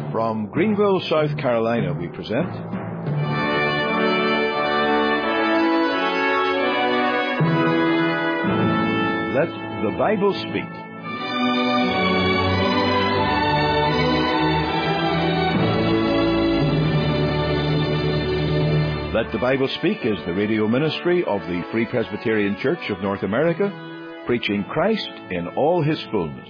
From Greenville, South Carolina, we present Let the Bible Speak. Let the Bible Speak is the radio ministry of the Free Presbyterian Church of North America, preaching Christ in all His fullness.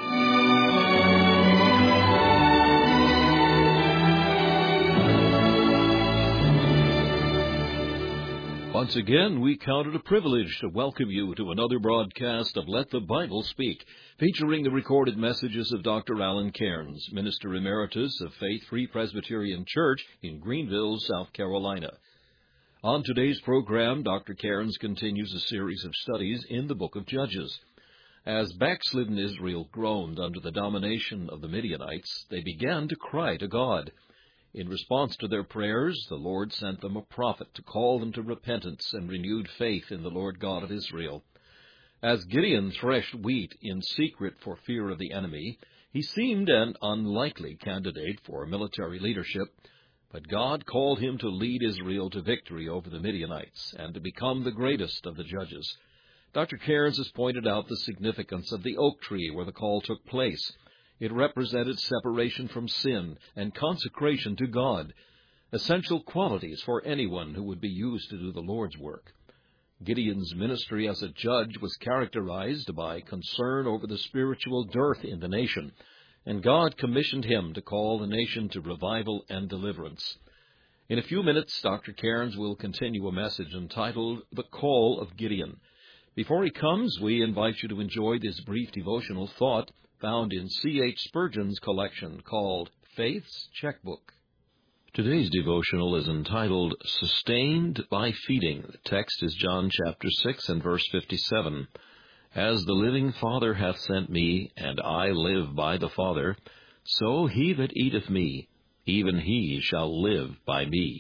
Once again, we count it a privilege to welcome you to another broadcast of Let the Bible Speak, featuring the recorded messages of Dr. Alan Cairns, Minister Emeritus of Faith Free Presbyterian Church in Greenville, South Carolina. On today's program, Dr. Cairns continues a series of studies in the book of Judges. As backslidden Israel groaned under the domination of the Midianites, they began to cry to God. In response to their prayers, the Lord sent them a prophet to call them to repentance and renewed faith in the Lord God of Israel. As Gideon threshed wheat in secret for fear of the enemy, he seemed an unlikely candidate for military leadership, but God called him to lead Israel to victory over the Midianites and to become the greatest of the judges. Dr. Cairns has pointed out the significance of the oak tree where the call took place. It represented separation from sin and consecration to God, essential qualities for anyone who would be used to do the Lord's work. Gideon's ministry as a judge was characterized by concern over the spiritual dearth in the nation, and God commissioned him to call the nation to revival and deliverance. In a few minutes, Dr. Cairns will continue a message entitled The Call of Gideon. Before he comes, we invite you to enjoy this brief devotional thought found in C.H. Spurgeon's collection called Faith's Checkbook. Today's devotional is entitled Sustained by Feeding. The text is John chapter 6 and verse 57. As the living Father hath sent me, and I live by the Father, so he that eateth me, even he shall live by me.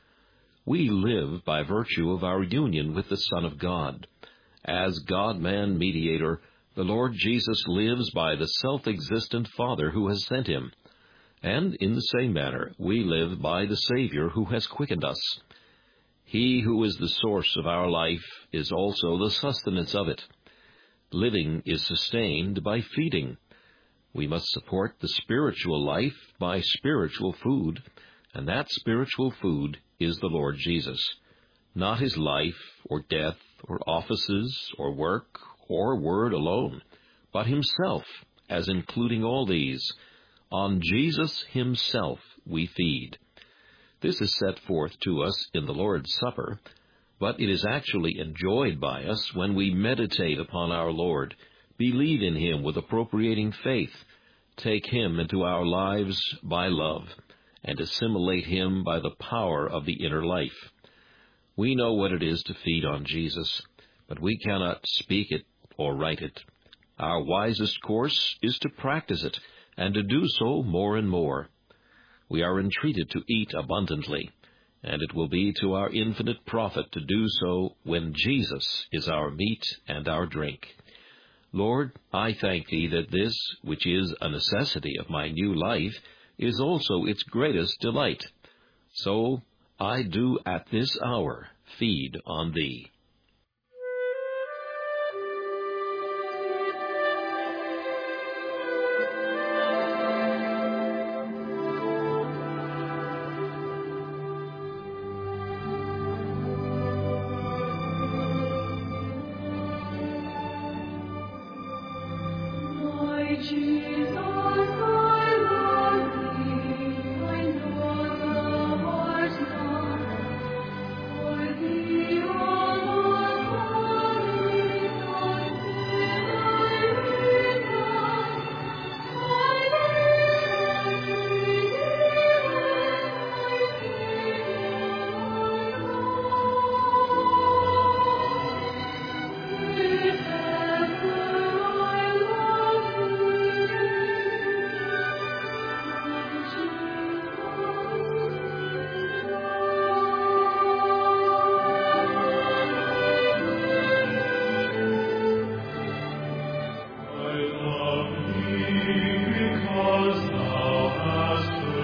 We live by virtue of our union with the Son of God. As God-man mediator, the Lord Jesus lives by the self-existent Father who has sent him. And in the same manner, we live by the Savior who has quickened us. He who is the source of our life is also the sustenance of it. Living is sustained by feeding. We must support the spiritual life by spiritual food, and that spiritual food is the Lord Jesus. Not his life or death or offices or work or word alone, but himself as including all these. On Jesus himself we feed. This is set forth to us in the Lord's Supper, but it is actually enjoyed by us when we meditate upon our Lord, believe in him with appropriating faith, take him into our lives by love, and assimilate him by the power of the inner life. We know what it is to feed on Jesus, but we cannot speak it or write it. Our wisest course is to practice it, and to do so more and more. We are entreated to eat abundantly, and it will be to our infinite profit to do so when Jesus is our meat and our drink. Lord, I thank thee that this, which is a necessity of my new life, is also its greatest delight. So I do at this hour feed on thee. Because thou hast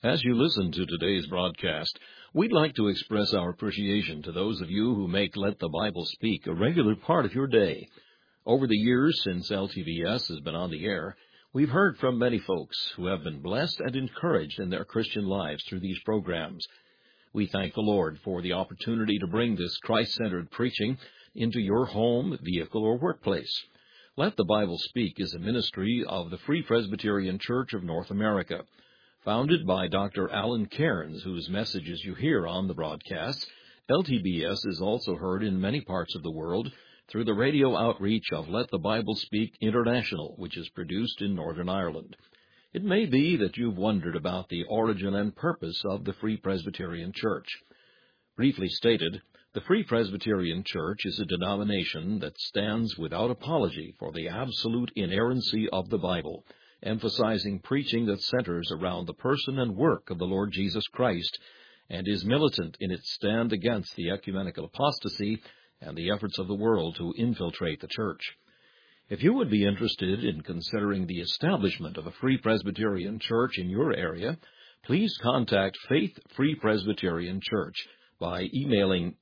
As you listen to today's broadcast, we'd like to express our appreciation to those of you who make Let the Bible Speak a regular part of your day. Over the years since LTVS has been on the air, we've heard from many folks who have been blessed and encouraged in their Christian lives through these programs. We thank the Lord for the opportunity to bring this Christ-centered preaching into your home, vehicle, or workplace. Let the Bible Speak is a ministry of the Free Presbyterian Church of North America, founded by Dr. Alan Cairns, whose messages you hear on the broadcasts. LTBS is also heard in many parts of the world through the radio outreach of Let the Bible Speak International, which is produced in Northern Ireland. It may be that you've wondered about the origin and purpose of the Free Presbyterian Church. Briefly stated, the Free Presbyterian Church is a denomination that stands without apology for the absolute inerrancy of the Bible, emphasizing preaching that centers around the person and work of the Lord Jesus Christ, and is militant in its stand against the ecumenical apostasy and the efforts of the world to infiltrate the church. If you would be interested in considering the establishment of a Free Presbyterian Church in your area, please contact Faith Free Presbyterian Church by emailing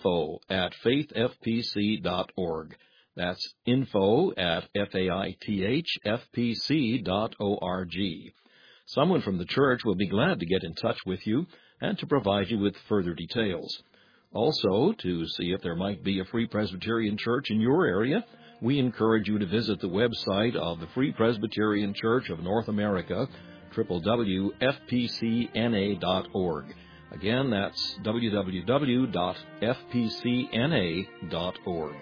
info@faithfpc.org. That's info@faithfpc.org. Someone from the church will be glad to get in touch with you and to provide you with further details. Also, to see if there might be a Free Presbyterian Church in your area, we encourage you to visit the website of the Free Presbyterian Church of North America, www.fpcna.org. Again, that's www.fpcna.org.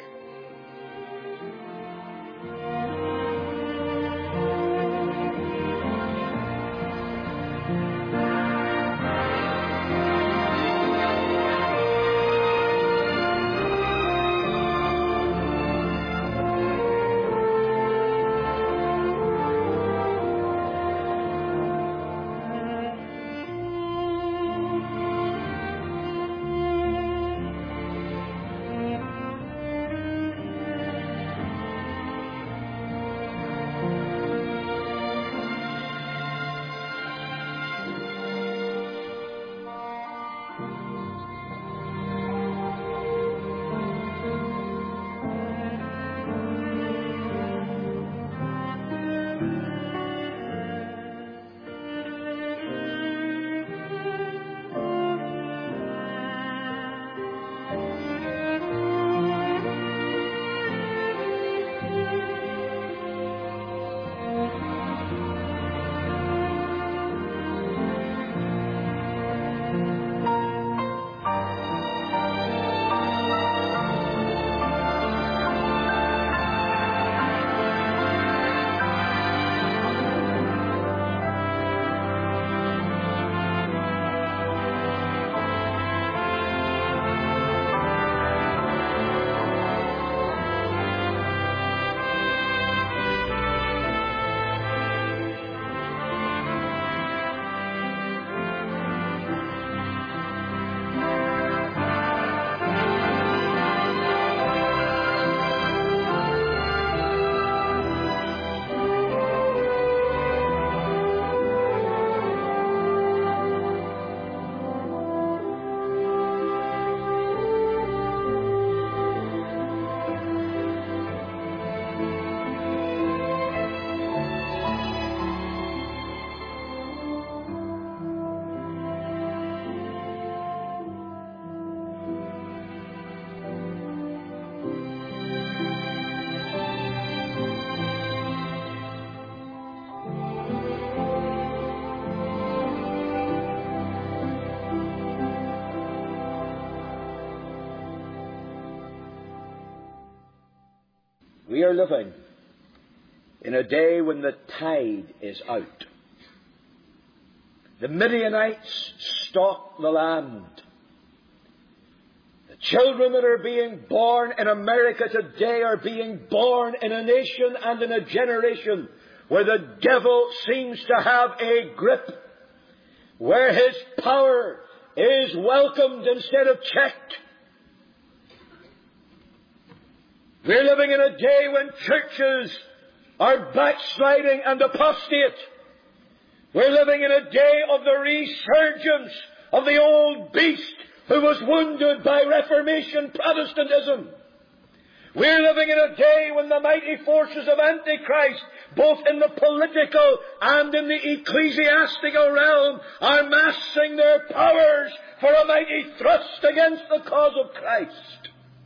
We are living in a day when the tide is out. The Midianites stalk the land. The children that are being born in America today are being born in a nation and in a generation where the devil seems to have a grip, where his power is welcomed instead of checked. We're living in a day when churches are backsliding and apostate. We're living in a day of the resurgence of the old beast who was wounded by Reformation Protestantism. We're living in a day when the mighty forces of Antichrist, both in the political and in the ecclesiastical realm, are massing their powers for a mighty thrust against the cause of Christ.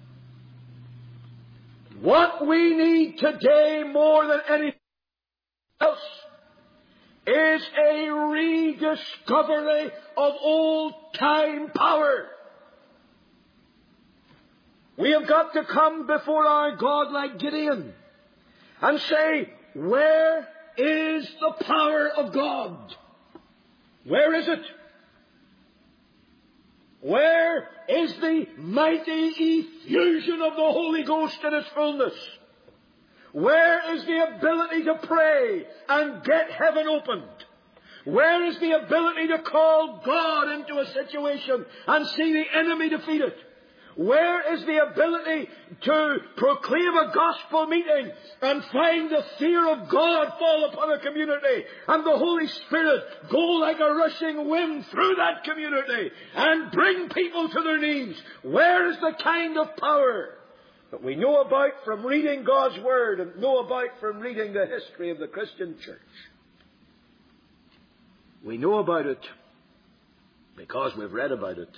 What we need today more than anything else is a rediscovery of old-time power. We have got to come before our God like Gideon and say, where is the power of God? Where is it? Where is the mighty effusion of the Holy Ghost in its fullness? Where is the ability to pray and get heaven opened? Where is the ability to call God into a situation and see the enemy defeated? Where is the ability to proclaim a gospel meeting and find the fear of God fall upon a community and the Holy Spirit go like a rushing wind through that community and bring people to their knees? Where is the kind of power that we know about from reading God's Word and know about from reading the history of the Christian church? We know about it because we've read about it.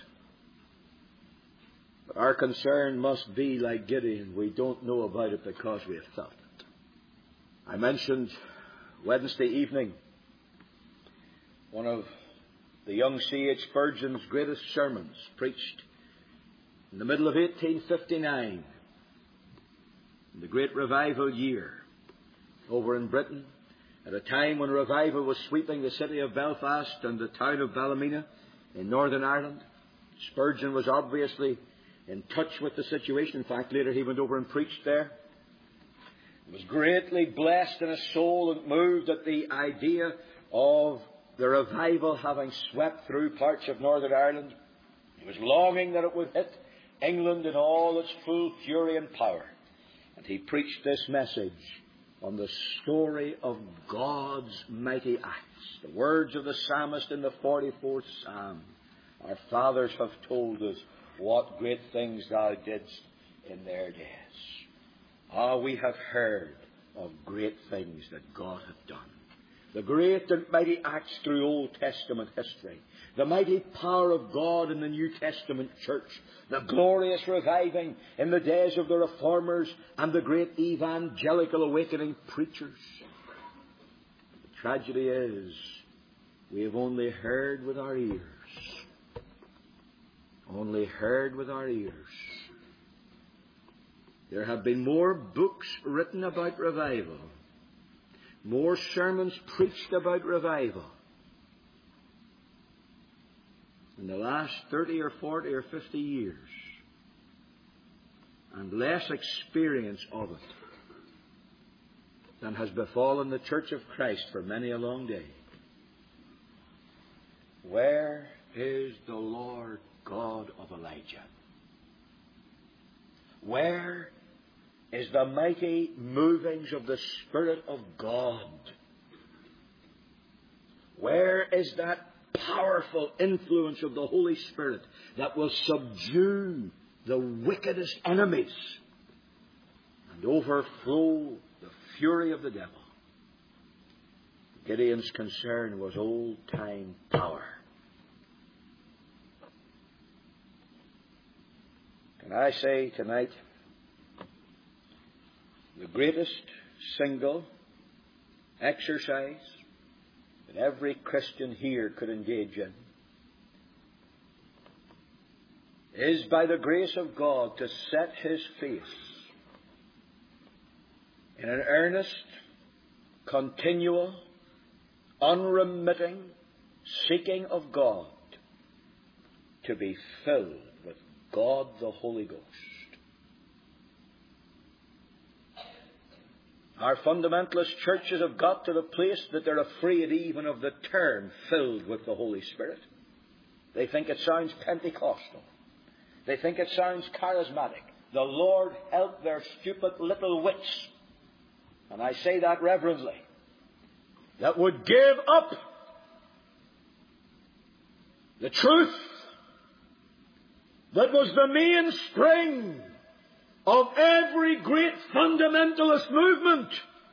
But our concern must be like Gideon. We don't know about it because we have felt it. I mentioned Wednesday evening one of the young C.H. Spurgeon's greatest sermons, preached in the middle of 1859, in the great revival year over in Britain, at a time when revival was sweeping the city of Belfast and the town of Ballymena in Northern Ireland. Spurgeon was obviously in touch with the situation. In fact, later he went over and preached there. He was greatly blessed in his soul and moved at the idea of the revival having swept through parts of Northern Ireland. He was longing that it would hit England in all its full fury and power. And he preached this message on the story of God's mighty acts. The words of the psalmist in the 44th Psalm. Our fathers have told us what great things thou didst in their days. We have heard of great things that God hath done. The great and mighty acts through Old Testament history. The mighty power of God in the New Testament church. The glorious reviving in the days of the Reformers and the great evangelical awakening preachers. The tragedy is we have only heard with our ears. Only heard with our ears. There have been more books written about revival, more sermons preached about revival in the last 30 or 40 or 50 years, and less experience of it than has befallen the Church of Christ for many a long day. Where is the Lord God of Elijah? Where is the mighty movings of the Spirit of God? Where is that powerful influence of the Holy Spirit that will subdue the wickedest enemies and overflow the fury of the devil? Gideon's concern was old-time power. And I say tonight, the greatest single exercise that every Christian here could engage in is, by the grace of God, to set his face in an earnest, continual, unremitting seeking of God, to be filled with God the Holy Ghost. Our fundamentalist churches have got to the place that they're afraid even of the term filled with the Holy Spirit. They think it sounds Pentecostal. They think it sounds charismatic. The Lord help their stupid little wits, and I say that reverently, that would give up The truth that was the mainspring of every great fundamentalist movement,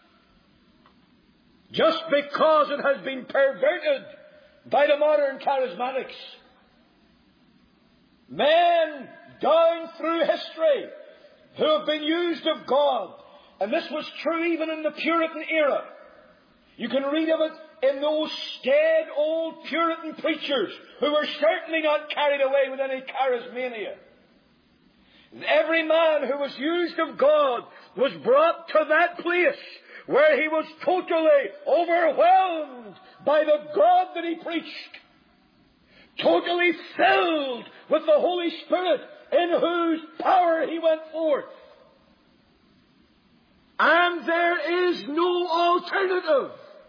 just because it has been perverted by the modern charismatics. Men down through history who have been used of God, and this was true even in the Puritan era. You can read of it in those staid old Puritan preachers who were certainly not carried away with any charismania. Every man who was used of God was brought to that place where he was totally overwhelmed by the God that he preached, totally filled with the Holy Spirit, in whose power he went forth. And there is no alternative.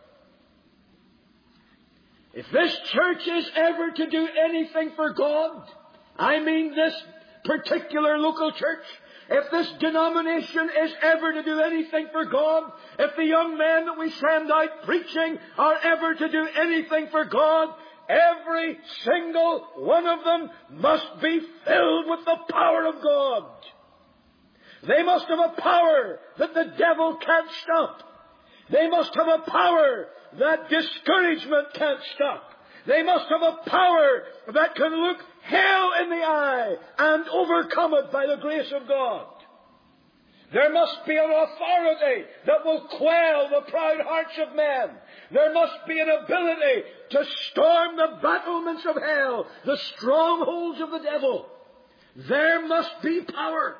If this church is ever to do anything for God, I mean this particular local church, if this denomination is ever to do anything for God, if the young men that we send out preaching are ever to do anything for God, every single one of them must be filled with the power of God. They must have a power that the devil can't stop. They must have a power that discouragement can't stop. They must have a power that can look hell in the eye and overcome it by the grace of God. There must be an authority that will quell the proud hearts of men. There must be an ability to storm the battlements of hell, the strongholds of the devil. There must be power.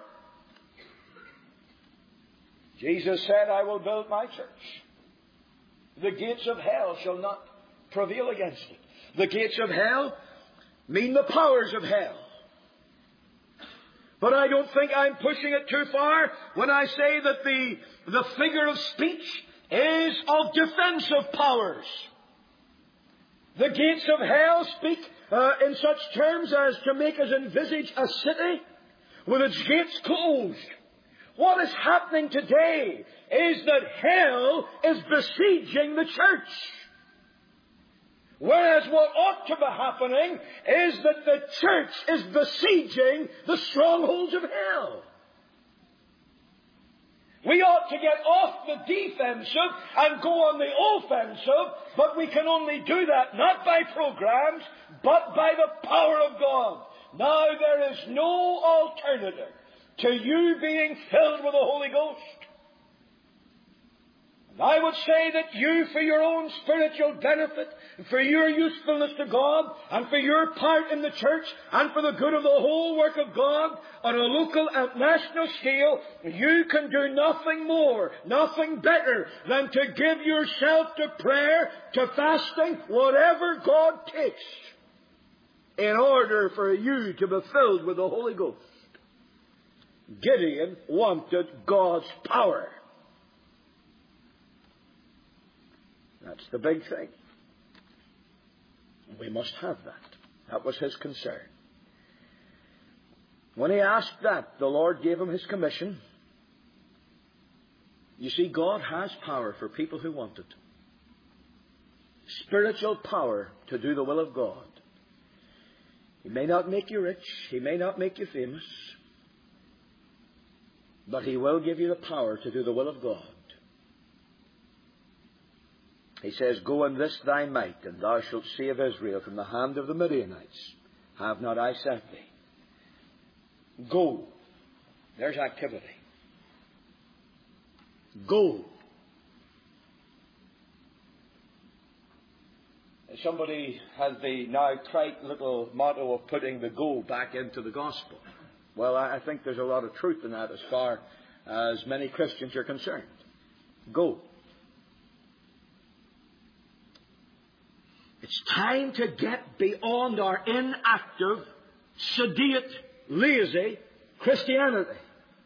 Jesus said, I will build my church. The gates of hell shall not prevail against it. The gates of hell mean the powers of hell. But I don't think I'm pushing it too far when I say that the figure of speech is of defensive powers. The gates of hell speak in such terms as to make us envisage a city with its gates closed. What is happening today is that hell is besieging the church. Whereas what ought to be happening is that the church is besieging the strongholds of hell. We ought to get off the defensive and go on the offensive, but we can only do that not by programs, but by the power of God. Now there is no alternative to you being filled with the Holy Ghost. And I would say that you, for your own spiritual benefit, for your usefulness to God, and for your part in the church, and for the good of the whole work of God, on a local and national scale, you can do nothing more, nothing better than to give yourself to prayer, to fasting, whatever God takes, in order for you to be filled with the Holy Ghost. Gideon wanted God's power. That's the big thing. We must have that. That was his concern. When he asked that, the Lord gave him his commission. You see, God has power for people who want it. Spiritual power to do the will of God. He may not make you rich. He may not make you famous. But he will give you the power to do the will of God. He says, go in this thy might, and thou shalt save Israel from the hand of the Midianites. Have not I sent thee? Go. There's activity. Go. Somebody has the now trite little motto of putting the go back into the gospel. Well, I think there's a lot of truth in that as far as many Christians are concerned. Go. It's time to get beyond our inactive, sedate, lazy Christianity.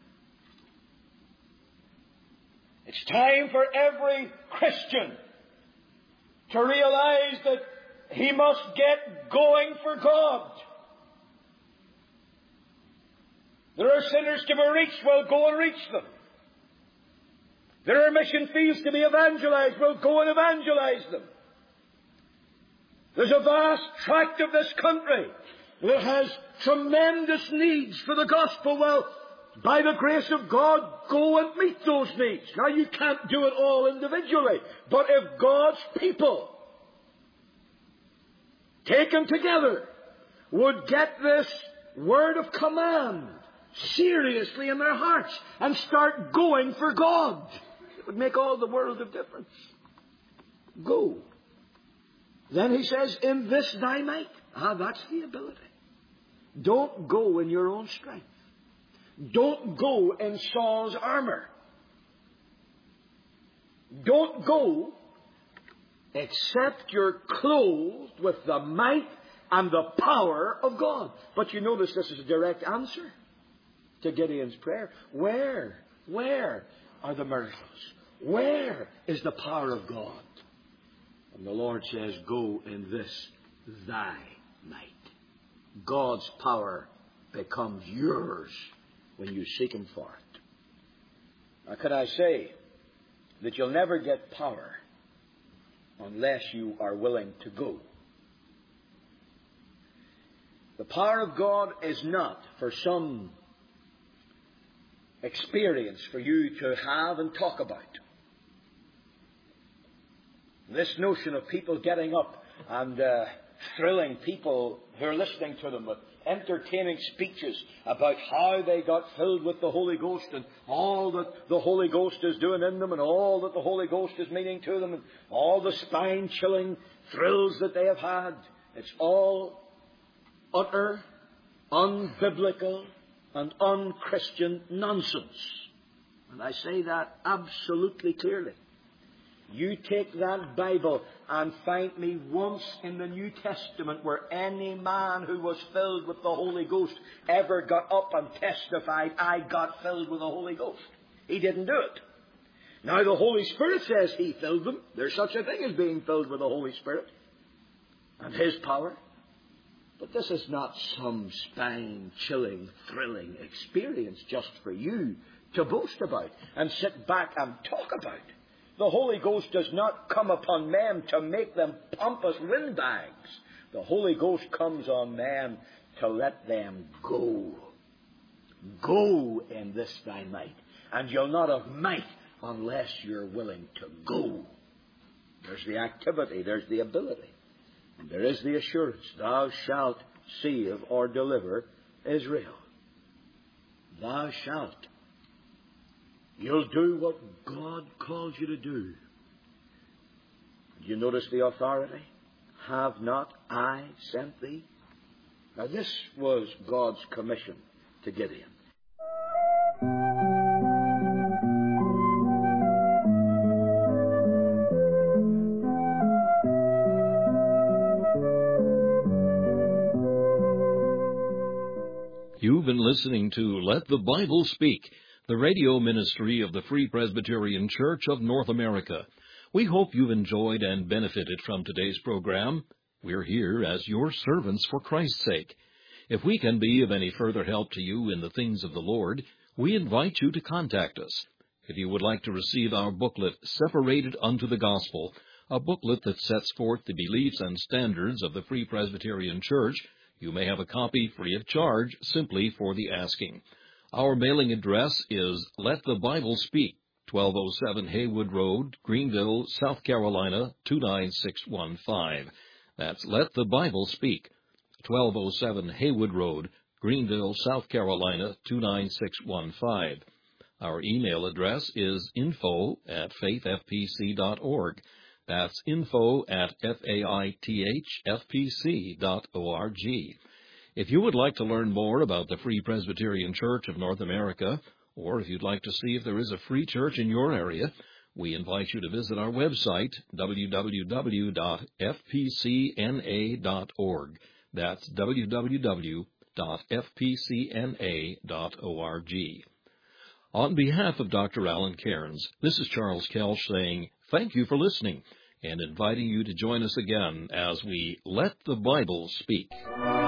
It's time for every Christian to realize that he must get going for God. There are sinners to be reached, we'll go and reach them. There are mission fields to be evangelized, we'll go and evangelize them. There's a vast tract of this country that has tremendous needs for the gospel. Well, by the grace of God, go and meet those needs. Now, you can't do it all individually, but if God's people, taken together, would get this word of command seriously in their hearts and start going for God, it would make all the world of difference. Go. Then he says, in this thy might. That's the ability. Don't go in your own strength. Don't go in Saul's armor. Don't go except you're clothed with the might and the power of God. But you notice this is a direct answer to Gideon's prayer. Where are the miracles? Where is the power of God? And the Lord says, go in this thy might. God's power becomes yours when you seek Him for it. Now, could I say that you'll never get power unless you are willing to go? The power of God is not for some experience for you to have and talk about. This notion of people getting up and thrilling people who are listening to them with entertaining speeches about how they got filled with the Holy Ghost and all that the Holy Ghost is doing in them and all that the Holy Ghost is meaning to them and all the spine-chilling thrills that they have had. It's all utter, unbiblical, and unchristian nonsense. And I say that absolutely clearly. You take that Bible and find me once in the New Testament where any man who was filled with the Holy Ghost ever got up and testified, I got filled with the Holy Ghost. He didn't do it. Now the Holy Spirit says He filled them. There's such a thing as being filled with the Holy Spirit and His power. But this is not some spine-chilling, thrilling experience just for you to boast about and sit back and talk about. The Holy Ghost does not come upon men to make them pompous windbags. The Holy Ghost comes on men to let them go. Go in this thy might. And you'll not have might unless you're willing to go. There's the activity, there's the ability. And there is the assurance, thou shalt save or deliver Israel. Thou shalt. You'll do what God calls you to do. You notice the authority? Have not I sent thee? Now this was God's commission to Gideon. You've been listening to Let the Bible Speak, the radio ministry of the Free Presbyterian Church of North America. We hope you've enjoyed and benefited from today's program. We're here as your servants for Christ's sake. If we can be of any further help to you in the things of the Lord, we invite you to contact us. If you would like to receive our booklet, Separated Unto the Gospel, a booklet that sets forth the beliefs and standards of the Free Presbyterian Church, you may have a copy free of charge simply for the asking. Our mailing address is Let the Bible Speak, 1207 Haywood Road, Greenville, South Carolina, 29615. That's Let the Bible Speak, 1207 Haywood Road, Greenville, South Carolina, 29615. Our email address is info@faithfpc.org. That's info@faithfpc.org. If you would like to learn more about the Free Presbyterian Church of North America, or if you'd like to see if there is a free church in your area, we invite you to visit our website, www.fpcna.org. That's www.fpcna.org. On behalf of Dr. Alan Cairns, this is Charles Kelch saying thank you for listening and inviting you to join us again as we Let the Bible Speak.